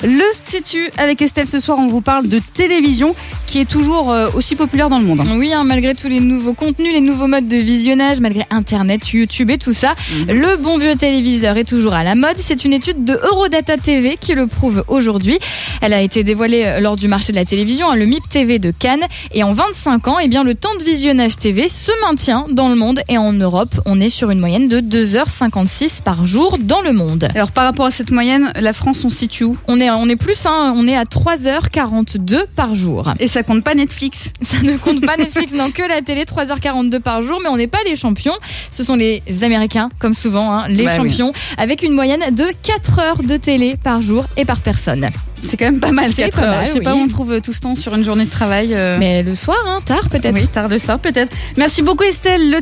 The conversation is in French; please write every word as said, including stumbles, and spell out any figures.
Le Stitut avec Estelle, ce soir on vous parle de télévision qui est toujours euh, aussi populaire dans le monde. Oui, hein, malgré tous les nouveaux contenus, les nouveaux modes de visionnage, malgré Internet, YouTube et tout ça, mmh. le bon vieux téléviseur est toujours à la mode. C'est une étude de Eurodata T V qui le prouve aujourd'hui. Elle a été dévoilée lors du marché de la télévision, hein, le M I P T V de Cannes. Et en vingt-cinq ans, eh bien, le temps de visionnage T V se maintient dans le monde. Et en Europe, on est sur une moyenne de deux heures cinquante-six par jour dans le monde. Alors par rapport à cette moyenne, la France, on se situe où ? On est On est plus, hein, on est à trois heures quarante-deux par jour. Et ça compte pas Netflix. Ça ne compte pas Netflix, non, que la télé, trois heures quarante-deux par jour, mais on n'est pas les champions. Ce sont les Américains, comme souvent, hein, les bah champions, oui. avec une moyenne de quatre heures de télé par jour et par personne. C'est quand même pas mal, quatre heures. Mal, Je sais oui. pas où on trouve tout ce temps sur une journée de travail. Euh... Mais le soir, hein, tard peut-être. Oui, tard le soir peut-être. Merci beaucoup Estelle. Le